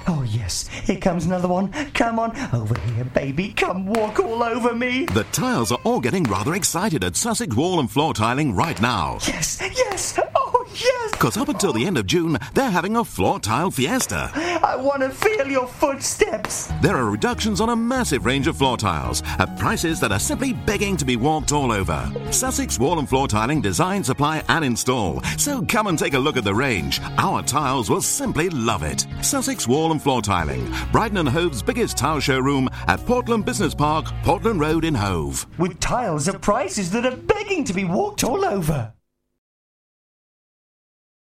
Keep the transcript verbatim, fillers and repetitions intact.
Oh, yes. Here comes another one. Come on. Over here, baby. Come walk all over me. The tiles are all getting rather excited at Sussex Wall and Floor Tiling right now. Yes, yes. Oh, yes. Because up until the end of June, they're having a floor tile fiesta. I want to feel your footsteps. There are reductions on a massive range of floor tiles at prices that are simply begging to be walked all over. Sussex Wall and Floor Tiling design, supply and install. So come and take a look at the range. Our tiles will simply love it. Sussex Wall and Floor Tiling, Brighton and Hove's biggest tile showroom at Portland Business Park, Portland Road in Hove. With tiles at prices that are begging to be walked all over.